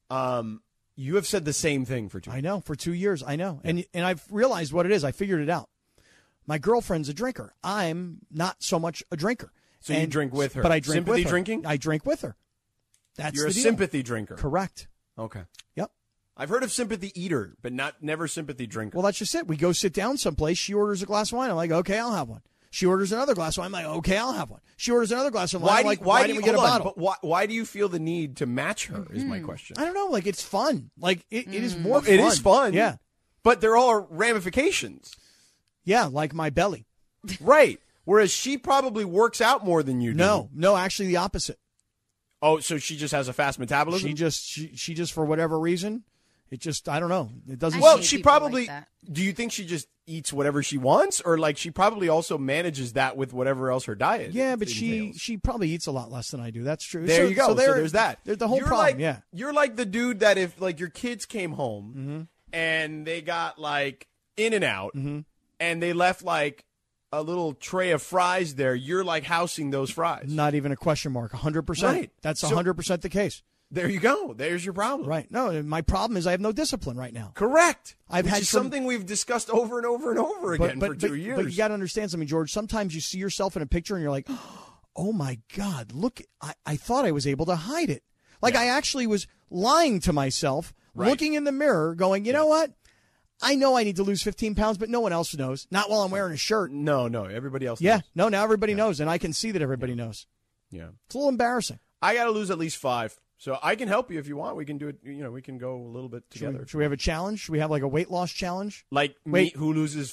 You have said the same thing for 2 years. I know, for 2 years. I know. And I've realized what it is. I figured it out. My girlfriend's a drinker. I'm not so much a drinker. So you drink with her. But I drink Sympathy with her. drinking? I drink with her. That's You're the a deal. sympathy drinker. Correct. Okay. Yep. I've heard of sympathy eater, but never sympathy drinker. Well, that's just it. We go sit down someplace. She orders a glass of wine. I'm like, okay, I'll have one. She orders another glass of wine. I'm like, okay, I'll have one. She orders another glass of wine. Why didn't we get a bottle? But why do you feel the need to match her is my question. I don't know. Like, it's fun. Like, it is more fun. It is fun. Yeah. But there are ramifications. Yeah, like my belly. Right. Whereas she probably works out more than you do. No, actually the opposite. Oh, so she just has a fast metabolism? She just, for whatever reason, it just, I don't know. It doesn't. Well, she probably, do you think she just eats whatever she wants? Or like she probably also manages that with whatever else her diet Yeah, but entails? she probably eats a lot less than I do. That's true. There you go. So there's that. There's the whole You're problem, like, yeah. You're like the dude that if like your kids came home and they got like In-N-Out and they left like a little tray of fries there, you're like housing those fries. Not even a question mark. 100%. Right. That's So- 100% the case. There you go. There's your problem. Right. No, my problem is I have no discipline right now. Correct. I've Which had is some- something we've discussed over and over and over again for 2 years. But you got to understand something, George. Sometimes you see yourself in a picture and you're like, oh my God, look, I thought I was able to hide it. Like I actually was lying to myself, looking in the mirror, going, you know what? I know I need to lose 15 pounds, but no one else knows. Not while I'm wearing a shirt. No, everybody else Yeah, knows. no, now everybody knows, and I can see that everybody knows. Yeah. It's a little embarrassing. I got to lose at least 5. So I can help you if you want. We can do it. You know, we can go a little bit together. Should we have a challenge? Should we have like a weight loss challenge? Like Wait. me, who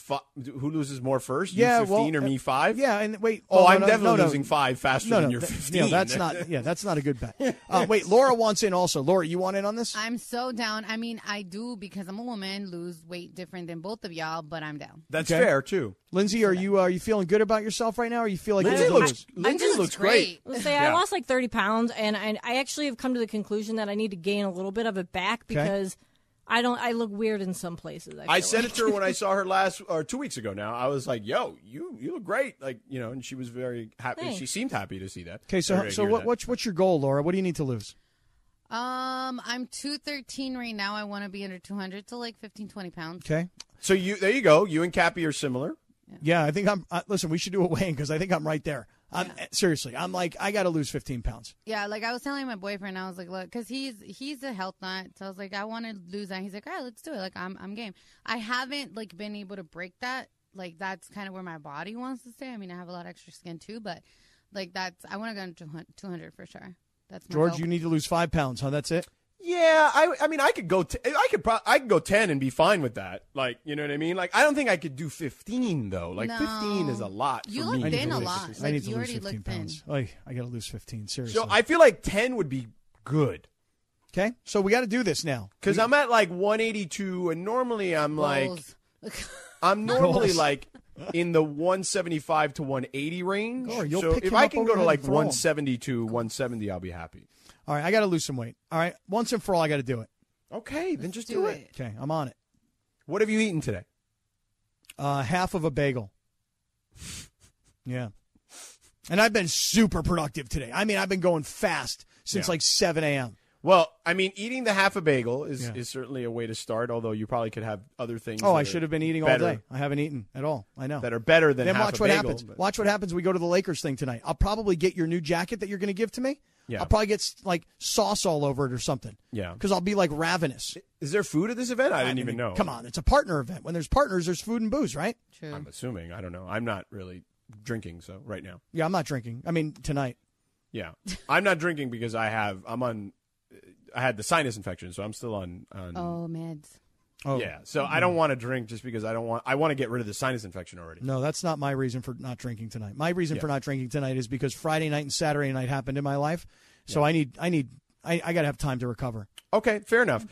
loses more first? Yeah, you 15 or me 5? Yeah, and wait. Oh, no, I'm no, definitely no, losing 5 faster than you're 15. No, that's not. Yeah, that's not a good bet. Wait, Laura wants in also. Laura, you want in on this? I'm so down. I mean, I do because I'm a woman lose weight different than both of y'all, but I'm down. That's Okay. fair too. Lindsay, are you feeling good about yourself right now, or you feel like Lindsay you need to looks- lose? Lindsay looks great. Let's say I lost like 30 pounds, and I actually have come to the conclusion that I need to gain a little bit of it back because I look weird in some places. I feel said like. it to her when I saw her 2 weeks ago now. I was like, yo, you look great. Like, you know, and she was very happy. Thanks. She seemed happy to see that. Okay, Or so to hear that. what's your goal, Laura? What do you need to lose? I'm 213 right now. I want to be under 200 to like 15, 20 pounds. Okay. So there you go. You and Cappy are similar. Yeah, I think I'm. Listen, we should do a weigh-in because I think I'm right there. Seriously, I'm like, I got to lose 15 pounds. Yeah, like I was telling my boyfriend, I was like, look, because he's a health nut, so I was like, I want to lose that. He's like, all right, let's do it. Like I'm game. I haven't like been able to break that. Like that's kind of where my body wants to stay. I mean, I have a lot of extra skin too, but like I want to go into 200 for sure. That's my George, goal. you need to lose 5 pounds, huh? That's it. Yeah, I mean, I could go. I could go 10 and be fine with that. Like, you know what I mean? Like, I don't think I could do 15 though. Like, No. 15 is a lot. You for look me. thin a lot. I Like, need to you lose already 15 look thin. pounds. I got to lose 15. Seriously. So I feel like 10 would be good Okay, so we got to do this now. because I'm at like 182, and normally I'm like, Goals. I'm normally Goals. like in the 175 to 180 range. Oh, you'll so pick if him I up can over go to the like head and throw him. 172, 170, I'll be happy. All right, I got to lose some weight. All right, once and for all, I got to do it. Okay, then just do do it. it. Okay, I'm on it. What have you eaten today? Half of a bagel. Yeah. And I've been super productive today. I mean, I've been going fast since Yeah. like 7 a.m. Well, I mean, eating the half a bagel is Yeah. certainly a way to start, although you probably could have other things. Oh, that I are should have been eating all better- day. I haven't eaten at all. I know. That are better than Then half watch a what bagel. happens. but- Watch what happens. We go to the Lakers thing tonight. I'll probably get your new jacket that you're going to give to me. Yeah. I'll probably get like sauce all over it or something. Yeah. Because I'll be like ravenous. Is there food at this event? I didn't mean, even know. Come on, it's a partner event. When there's partners, there's food and booze, right? True. I'm assuming. I don't know. I'm not really drinking, so right now. Yeah, I'm not drinking. I mean, tonight. Yeah. I'm not drinking because I had the sinus infection, so I'm still on Oh, meds. Oh, yeah. So I don't want to drink just because I want to get rid of the sinus infection already. No, that's not my reason for not drinking tonight. My reason for not drinking tonight is because Friday night and Saturday night happened in my life. So I got to have time to recover. Okay, fair enough.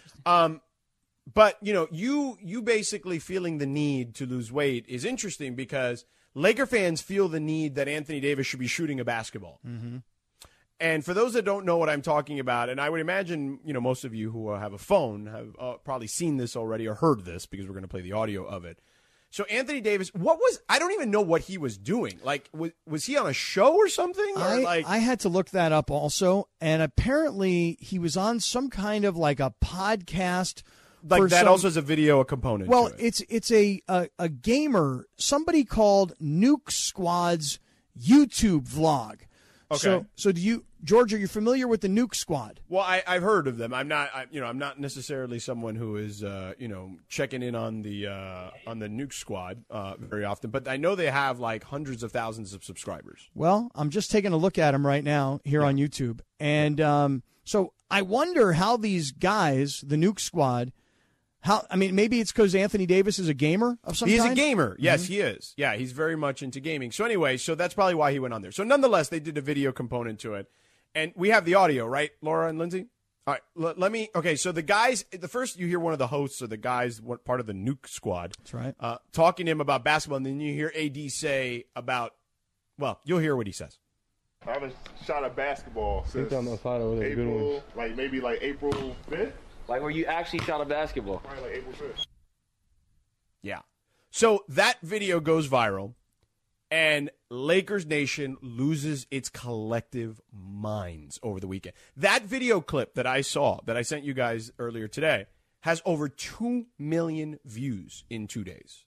But you basically feeling the need to lose weight is interesting because Laker fans feel the need that Anthony Davis should be shooting a basketball. Mm-hmm. And for those that don't know what I'm talking about, and I would imagine most of you who have a phone have probably seen this already or heard this because we're going to play the audio of it. So Anthony Davis, I don't even know what he was doing. Like, was he on a show or something? Or I had to look that up also, and apparently he was on some kind of like a podcast. Like that also has a video component. Well, to it. it's a gamer, somebody called Nuke Squad's YouTube vlog. Okay. So do you, George? Are you familiar with the Nuke Squad? Well, I've heard of them. I'm not necessarily someone who is checking in on the Nuke Squad very often, but I know they have like hundreds of thousands of subscribers. Well, I'm just taking a look at them right now here on YouTube, and so I wonder how these guys, the Nuke Squad. Maybe it's because Anthony Davis is a gamer of some kind? He's a gamer. Yes, he is. Yeah, he's very much into gaming. So anyway, that's probably why he went on there. So nonetheless, they did a video component to it. And we have the audio, right, Laura and Lindsay? All right, let me – okay, so the guys – the first you hear one of the hosts or the guys, part of the Nuke Squad. That's right. Talking to him about basketball, and then you hear AD say about – well, you'll hear what he says. I haven't shot a basketball since April, maybe April 5th. Like where you actually shot a basketball. Probably like April 5th. Yeah. So that video goes viral, and Lakers Nation loses its collective minds over the weekend. That video clip that I saw, that I sent you guys earlier today, has over 2 million views in 2 days.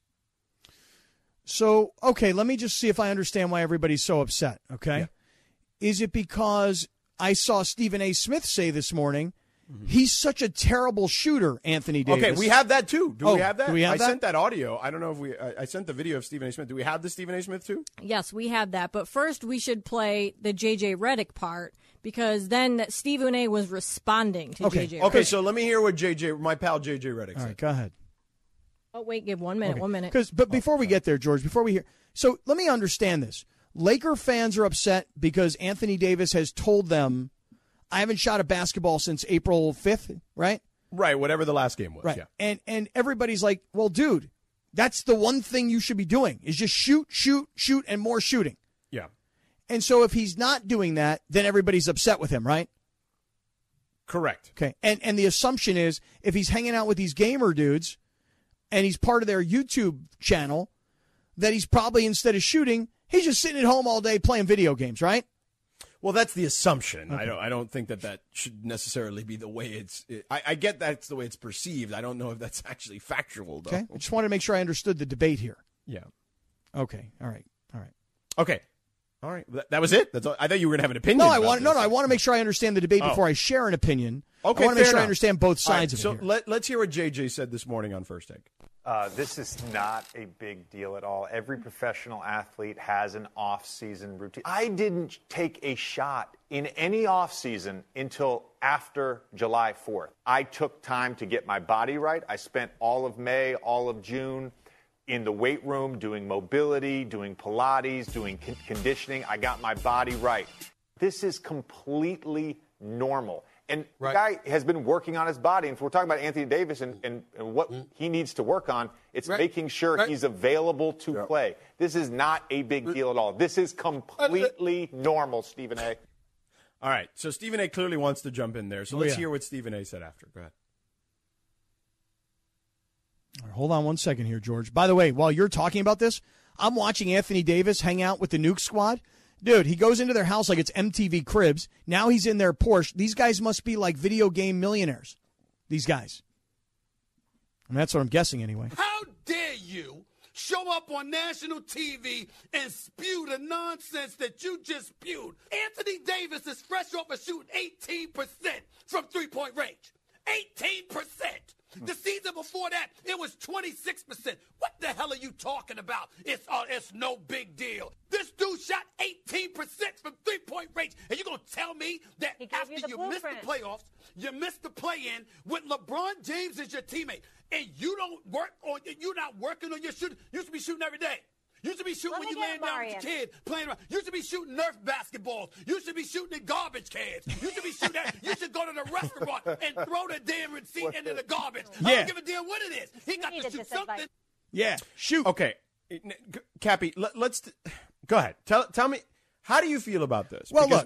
So, okay, let me just see if I understand why everybody's so upset, okay? Yeah. Is it because I saw Stephen A. Smith say this morning, he's such a terrible shooter, Anthony Davis? Okay, we have that too. Do we have that? I sent that audio. I don't know if I sent the video of Stephen A. Smith. Do we have the Stephen A. Smith too? Yes, we have that. But first, we should play the J.J. Redick part because then Stephen A. was responding to J.J. Redick. Okay, so let me hear what my pal J.J. Redick said. All right, go ahead. Oh, wait, give 1 minute, okay. 1 minute. But before we get there, George, before we hear, so let me understand this. Laker fans are upset because Anthony Davis has told them, I haven't shot a basketball since April 5th, right? Right, whatever the last game was. Right. Yeah. And everybody's like, well, dude, that's the one thing you should be doing is just shoot, and more shooting. Yeah. And so if he's not doing that, then everybody's upset with him, right? Correct. Okay. And the assumption is if he's hanging out with these gamer dudes and he's part of their YouTube channel, that he's probably, instead of shooting, he's just sitting at home all day playing video games, right? Well, that's the assumption. Okay. I don't think that should necessarily be the way I get that's the way it's perceived. I don't know if that's actually factual, though. Okay. I just wanted to make sure I understood the debate here. Yeah. Okay. All right. Okay. All right. That was it? That's all. I thought you were going to have an opinion. No, I want to make sure I understand the debate before I share an opinion. Okay, I want to make sure I understand both sides of it. So let's hear what JJ said this morning on First Take. This is not a big deal at all. Every professional athlete has an off-season routine. I didn't take a shot in any off-season until after July 4th. I took time to get my body right. I spent all of May, all of June in the weight room doing mobility, doing Pilates, doing conditioning. I got my body right. This is completely normal. And the guy has been working on his body. And if we're talking about Anthony Davis and what he needs to work on, it's making sure he's available to play. This is not a big deal at all. This is completely normal, Stephen A. All right. So Stephen A. clearly wants to jump in there. So let's hear what Stephen A. said after. Go ahead. All right, hold on 1 second here, George. By the way, while you're talking about this, I'm watching Anthony Davis hang out with the Nuke Squad. Dude, he goes into their house like it's MTV Cribs. Now he's in their Porsche. These guys must be like video game millionaires. These guys. And that's what I'm guessing anyway. How dare you show up on national TV and spew the nonsense that you just spewed? Anthony Davis is fresh off of shooting 18% from three-point range. 18%. The season before that, it was 26%. What the hell are you talking about? It's no big deal. This dude shot 18% from three-point range, and you're going to tell me that after you missed the playoffs, you missed the play-in with LeBron James as your teammate, and you're not working on your shooting. You used to be shooting every day. You used to be shooting when you laying down with your kid, playing around. You used to be shooting Nerf basketballs. You used to be shooting in garbage cans. You used to be shooting that. You should go to the restaurant and throw the damn receipt into the garbage. I don't give a damn what it is. He got to shoot something. Yeah, shoot. Okay. Cappy, let's go ahead. Tell me, how do you feel about this? Well, look.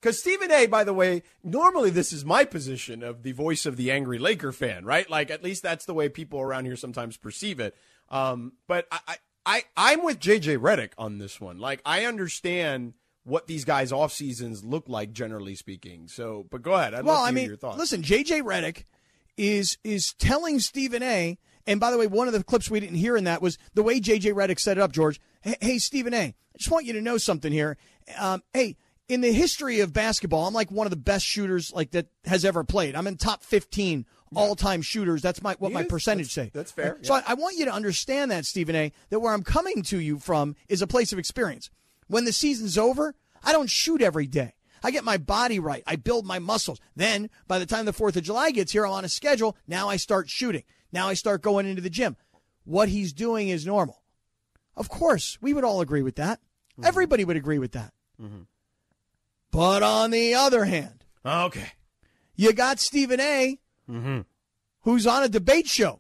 Because Stephen A., by the way, normally this is my position of the voice of the angry Laker fan, right? Like, at least that's the way people around here sometimes perceive it. But I'm with J.J. Redick on this one. Like, I understand what these guys' off seasons look like, generally speaking. So, but go ahead. I'd love to hear your thoughts. Listen, J.J. Redick is telling Stephen A., and by the way, one of the clips we didn't hear in that was the way J.J. Redick set it up, George. Hey, Stephen A., I just want you to know something here. Hey, in the history of basketball, I'm like one of the best shooters like that has ever played. I'm in top 15 all-time shooters. That's what my percentage say. That's fair. So I want you to understand that, Stephen A., that where I'm coming to you from is a place of experience. When the season's over, I don't shoot every day. I get my body right. I build my muscles. Then, by the time the 4th of July gets here, I'm on a schedule. Now I start shooting. Now I start going into the gym. What he's doing is normal. Of course, we would all agree with that. Mm-hmm. Everybody would agree with that. Mm-hmm. But on the other hand, okay, you got Stephen A., who's on a debate show,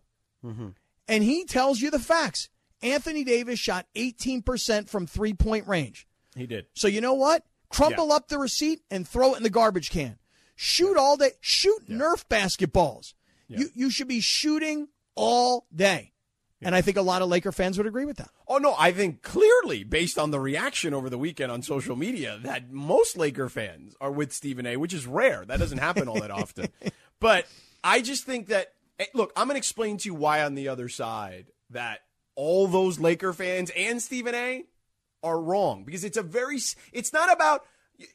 and he tells you the facts. Anthony Davis shot 18% from three-point range. He did. So you know what? Crumple up the receipt and throw it in the garbage can. Shoot all day. Shoot Nerf basketballs. Yeah. You should be shooting all day. And I think a lot of Laker fans would agree with that. Oh, no, I think clearly, based on the reaction over the weekend on social media, that most Laker fans are with Stephen A., which is rare. That doesn't happen all that often. But I just think that, look, I'm going to explain to you why on the other side that all those Laker fans and Stephen A. are wrong. Because it's not about,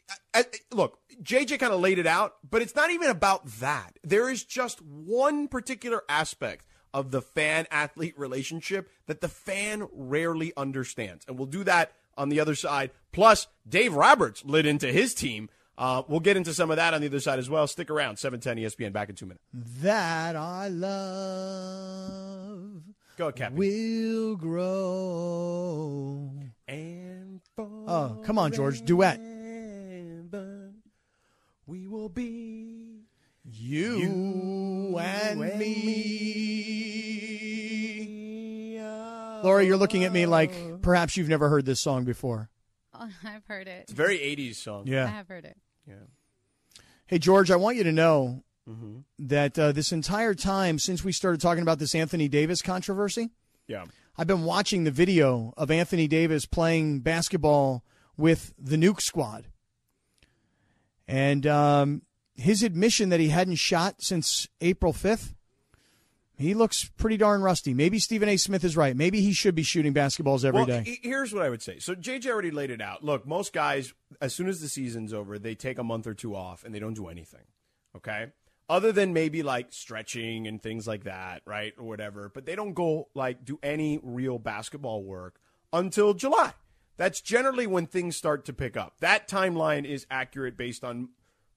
look, JJ kind of laid it out, but it's not even about that. There is just one particular aspect of the fan-athlete relationship that the fan rarely understands. And we'll do that on the other side. Plus, Dave Roberts lit into his team. We'll get into some of that on the other side as well. Stick around. 710 ESPN, back in 2 minutes. That I love Go, Captain. will grow. And oh, come on, George. Duet. We will be you and me. Laura, you're looking at me like perhaps you've never heard this song before. Oh, I've heard it. It's a very 80s song. Yeah. I have heard it. Yeah. Hey, George, I want you to know that this entire time since we started talking about this Anthony Davis controversy, I've been watching the video of Anthony Davis playing basketball with the Nuke Squad. And his admission that he hadn't shot since April 5th, he looks pretty darn rusty. Maybe Stephen A. Smith is right. Maybe he should be shooting basketballs every day. Here's what I would say. So JJ already laid it out. Look, most guys, as soon as the season's over, they take a month or two off and they don't do anything. Okay? Other than maybe like stretching and things like that, right? Or whatever. But they don't go like do any real basketball work until July. That's generally when things start to pick up. That timeline is accurate based on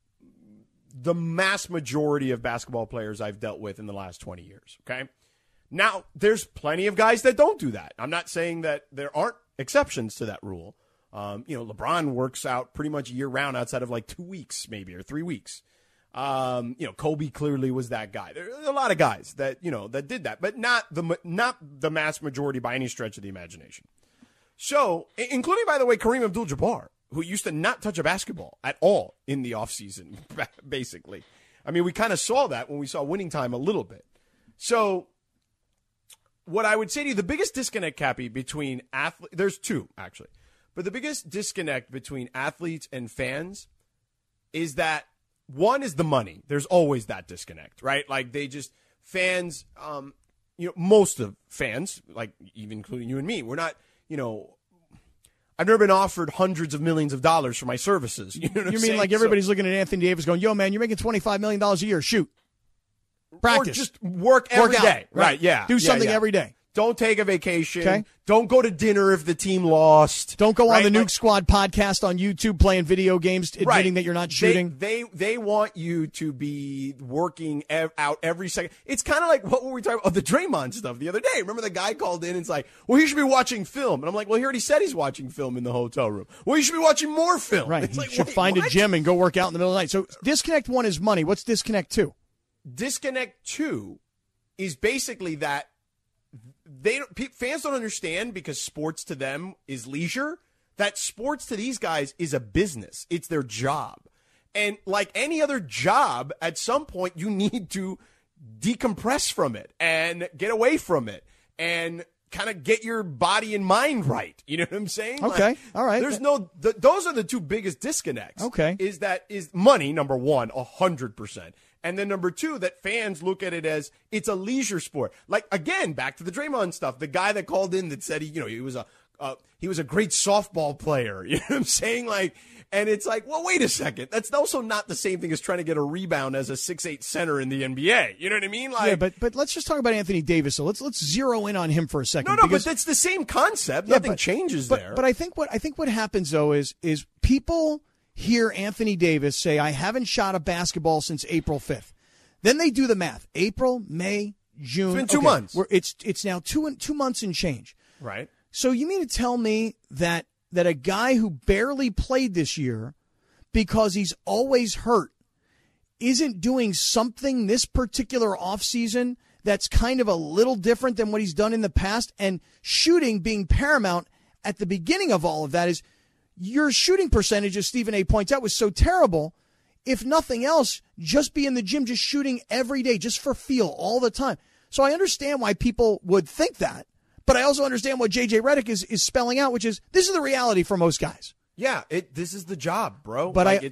the mass majority of basketball players I've dealt with in the last 20 years, okay? Now, there's plenty of guys that don't do that. I'm not saying that there aren't exceptions to that rule. LeBron works out pretty much year-round outside of like 2 weeks maybe or 3 weeks. Kobe clearly was that guy. There are a lot of guys that, that did that, but not the mass majority by any stretch of the imagination. So, including, by the way, Kareem Abdul-Jabbar, who used to not touch a basketball at all in the offseason, basically. I mean, we kind of saw that when we saw Winning Time a little bit. So, what I would say to you, the biggest disconnect, Cappy, between athletes, there's two, actually. But the biggest disconnect between athletes and fans is that, one is the money. There's always that disconnect, right? Like, fans, most of fans, like even including you and me, we're not, I've never been offered hundreds of millions of dollars for my services. You know what I'm mean saying? like everybody's looking at Anthony Davis going, yo, man, you're making $25 million a year. Shoot. Practice. Or just work every day. Right, yeah. Do something every day. Don't take a vacation. Okay. Don't go to dinner if the team lost. Don't go on the Nuke Squad podcast on YouTube playing video games, admitting that you're not shooting. They want you to be working out every second. It's kind of like what were we talking about? The Draymond stuff the other day. Remember the guy called in and it's like, well, he should be watching film. And I'm like, well, he already said he's watching film in the hotel room. Well, you should be watching more film. Right. It's He like, should find a gym and go work out in the middle of the night. So disconnect one is money. What's disconnect two? Disconnect two is basically that fans don't understand, because sports to them is leisure, that sports to these guys is a business. It's their job. And like any other job, at some point you need to decompress from it and get away from it and kind of get your body and mind right. You know what I'm saying? Okay. All right. There's those are the two biggest disconnects. Okay. Is money, number one, 100%. And then number two, that fans look at it as it's a leisure sport. Like, again, back to the Draymond stuff. The guy that called in that said he was a great softball player. You know what I'm saying? Like, and it's like, well, wait a second. That's also not the same thing as trying to get a rebound as a 6'8" center in the NBA. You know what I mean? Like, yeah, but let's just talk about Anthony Davis. So let's zero in on him for a second. No, but that's the same concept. Nothing changes there. But I think what happens though is people hear Anthony Davis say, "I haven't shot a basketball since April 5th." Then they do the math: April, May, June. It's been 2 months. It's now 2 months and change. Right. So you mean to tell me that a guy who barely played this year because he's always hurt isn't doing something this particular offseason that's kind of a little different than what he's done in the past? And shooting being paramount at the beginning of all of that is your shooting percentage, as Stephen A. points out, was so terrible. If nothing else, just be in the gym, just shooting every day, just for feel all the time. So I understand why people would think that. But I also understand what J.J. Redick is spelling out, which is this is the reality for most guys. Yeah, this is the job, bro. But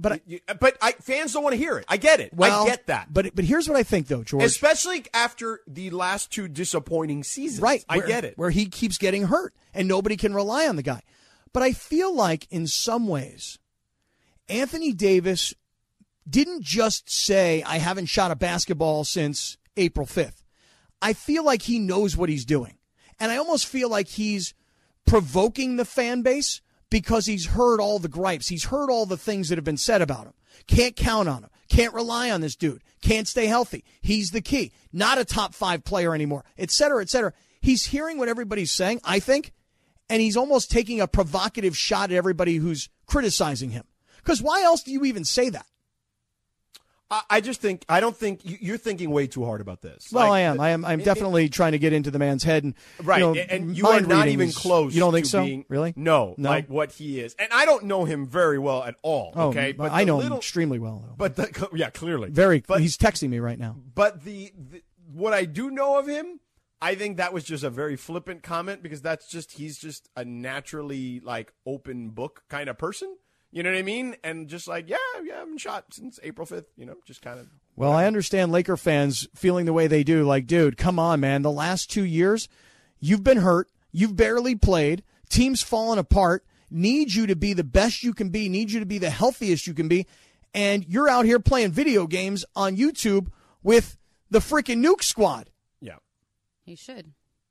fans don't want to hear it. I get it. Well, I get that. But here's what I think, though, George. Especially after the last two disappointing seasons. Right. I get it. Where he keeps getting hurt and nobody can rely on the guy. But I feel like in some ways, Anthony Davis didn't just say, I haven't shot a basketball since April 5th. I feel like he knows what he's doing. And I almost feel like he's provoking the fan base because he's heard all the gripes. He's heard all the things that have been said about him. Can't count on him. Can't rely on this dude. Can't stay healthy. He's the key. Not a top 5 player anymore, et cetera, et cetera. He's hearing what everybody's saying, I think, and he's almost taking a provocative shot at everybody who's criticizing him. Because why else do you even say that? I don't think you're thinking way too hard about this. Well, I am. I'm definitely trying to get into the man's head. And, right. And you are not even close. You don't think so? Being, really? No. Like what he is. And I don't know him very well at all. Okay. But I know him extremely well, though. But clearly. But he's texting me right now. But what I do know of him, I think that was just a very flippant comment because he's just a naturally like open book kind of person. You know what I mean? And just like, I haven't shot since April 5th, just kind of. Well, I understand Laker fans feeling the way they do. Like, dude, come on, man. The last 2 years, you've been hurt. You've barely played. Team's falling apart. Need you to be the best you can be. Need you to be the healthiest you can be. And you're out here playing video games on YouTube with the freaking Nuke Squad. Yeah. He should.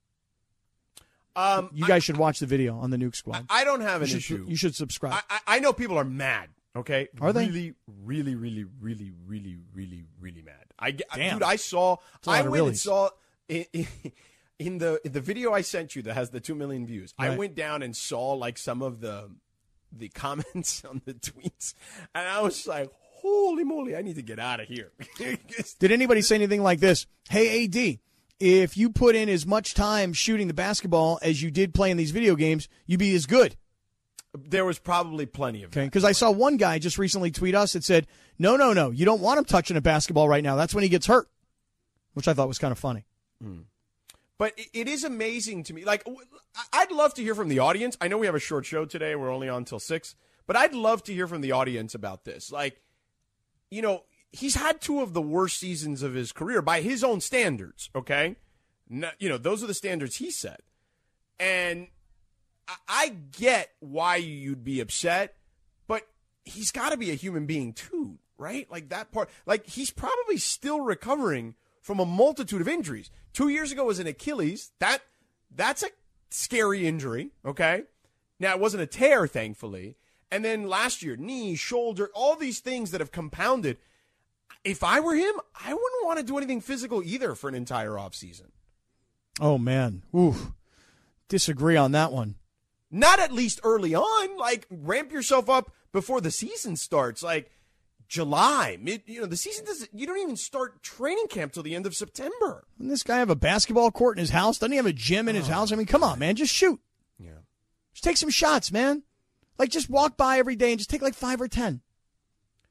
You guys should watch the video on the Nuke Squad. I don't have an issue. You should subscribe. I know people are mad. Okay, are they really, really, really, really, really, really, really mad? Damn. Dude, I went and saw in the video I sent you that has the 2 million views. Right. I went down and saw like some of the comments on the tweets, and I was like, holy moly, I need to get out of here. Did anybody say anything like this? Hey, AD. If you put in as much time shooting the basketball as you did playing these video games, you'd be as good. There was probably plenty of that. Because I saw one guy just recently tweet us that said, no, you don't want him touching a basketball right now. That's when he gets hurt, which I thought was kind of funny. But it is amazing to me. Like, I'd love to hear from the audience. I know we have a short show today. We're only on till 6. But I'd love to hear from the audience about this. Like, he's had 2 of the worst seasons of his career by his own standards, okay? Those are the standards he set. And I get why you'd be upset, but he's got to be a human being too, right? Like that part. Like he's probably still recovering from a multitude of injuries. 2 years ago was an Achilles. That's a scary injury, okay? Now, it wasn't a tear, thankfully. And then last year, knee, shoulder, all these things that have compounded. If I were him, I wouldn't want to do anything physical either for an entire offseason. Oh, man. Ooh. Disagree on that one. Not at least early on. Like, ramp yourself up before the season starts. Like, July, the season doesn't. You don't even start training camp till the end of September. Doesn't this guy have a basketball court in his house? Doesn't he have a gym in his house? I mean, come on, man. Just shoot. Yeah. Just take some shots, man. Like, just walk by every day and just take like 5 or 10.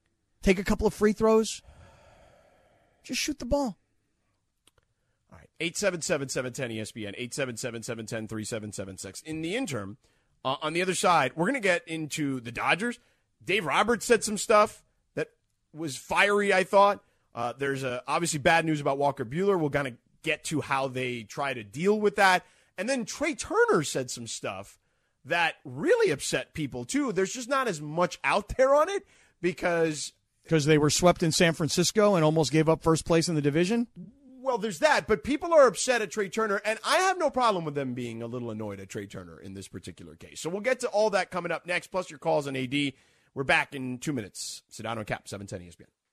take a couple of free throws. Just shoot the ball. All right, 877-710-ESPN, 877-710-3776. In the interim, on the other side, we're going to get into the Dodgers. Dave Roberts said some stuff that was fiery, I thought. There's obviously bad news about Walker Buehler. We'll kind of get to how they try to deal with that. And then Trey Turner said some stuff that really upset people, too. There's just not as much out there on it because they were swept in San Francisco and almost gave up first place in the division? Well, there's that, but people are upset at Trey Turner, and I have no problem with them being a little annoyed at Trey Turner in this particular case. So we'll get to all that coming up next, plus your calls on AD. We're back in 2 minutes. Sedano and Cap, 710 ESPN.